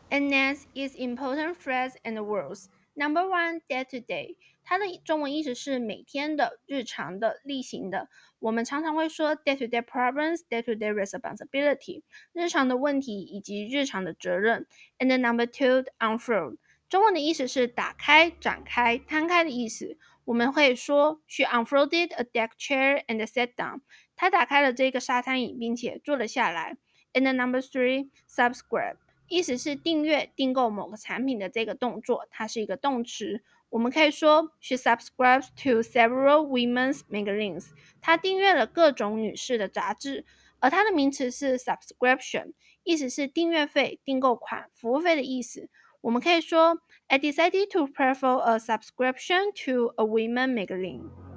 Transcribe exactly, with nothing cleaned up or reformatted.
And next is important phrase and words. Number one, day to day，它的中文意思是每天的、日常的、例行的。我们常常会说 day to day problems, day to day responsibility，日常的问题以及日常的责任。And then number two, unfold，中文的意思是打开、展开、摊开的意思。我们会说 She unfolded a deck chair and sat down。她打开了这个沙滩椅，并且坐了下来。And then number three, subscribe。意思是订阅、订购某个产品的这个动作，它是一个动词。我们可以说 She subscribes to several women's magazines。她订阅了各种女士的杂志，而它的名词是 subscription，意思是订阅费、订购款、服务费的意思。我们可以说 I decided to pay for a subscription to a women magazine。